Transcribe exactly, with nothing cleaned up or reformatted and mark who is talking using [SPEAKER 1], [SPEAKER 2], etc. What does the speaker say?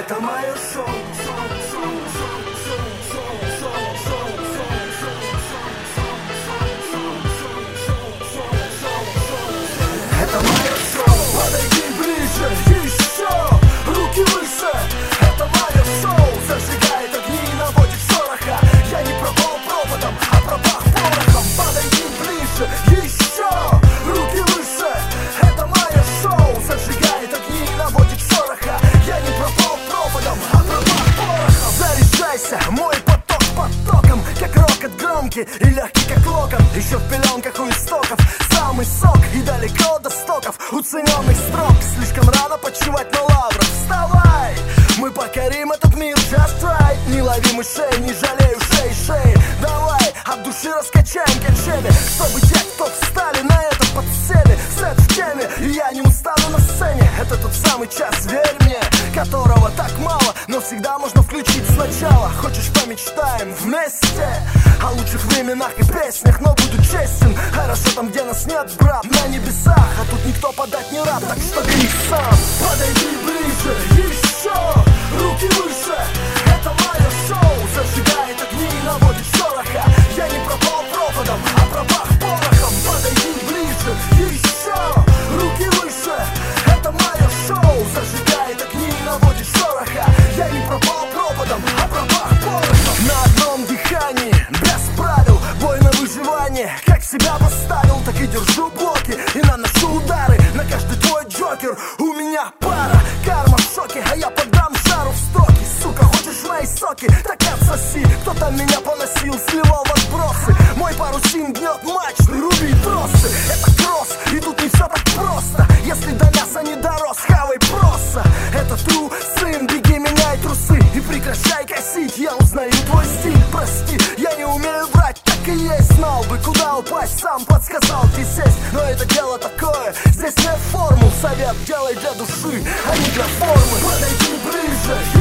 [SPEAKER 1] Это мое шоу. Это мое шоу. Подойди ближе, еще руки выше. Это мое шоу. Зажигает огни и наводит шороха. Я не про полпроводом, а про бах порохом. Подойди ближе, еще руки выше. Это мое шоу. Зажигает огни и наводит шороха. Я не про полпроводом, а про бах порохом. Заряжайся, мой поток потоком, как рокот громкий и легкий, как локон. Еще в пеленках у истоков самый сок и далеко до стоков уцененных строк. Слишком рано почивать на лаврах. Вставай, мы покорим этот мир, just try. Не лови мышей, не жалей ушей, шеи. Давай, от души раскачаем качели, чтобы те, кто встали на это, подсели. Сет в теме, и я не устану на сцене. Это тот самый час, верь мне, которого так мало, но всегда можно включить сначала. Хочешь, помечтаем вместе о лучших временах и песнях, но буду честен, хорошо там, где нас нет, брат, на небесах. А тут никто подать не рад, так что бери сам. Подойди ближе, еще руки выше. Это мое шоу. Зажигает огни и наводит шороха. Я не про полпроводом, а про бах порохом. Подойди ближе, еще руки выше. Это мое шоу. Зажигает огни и наводит шороха. Я не про полпроводом, а про бах порохом. На одном дыхании, без правил, бой на выживание. Как себя поставил, так и держу блоки и наношу удары на каждый твой джокер. У меня пара, карма в шоке, а я подам жару в стоки. Сука, хочешь мои соки? Так отсоси. Кто-то меня поносил, сливал в отбросы. Мой парусин гнет мачты, руби тросы. Это кросс, и тут не все так просто. Если до мяса не дорос, хавай просто. Это true, сын, беги, меняй трусы и прекращай косить. Я узнаю твой стиль, прости, я не умею врать, так и есть. Знал бы, куда упасть, сам подсказал ты сесть. Но это дело такое, здесь нет формул. Совет делай для души, а не для формы. Подойди ближе,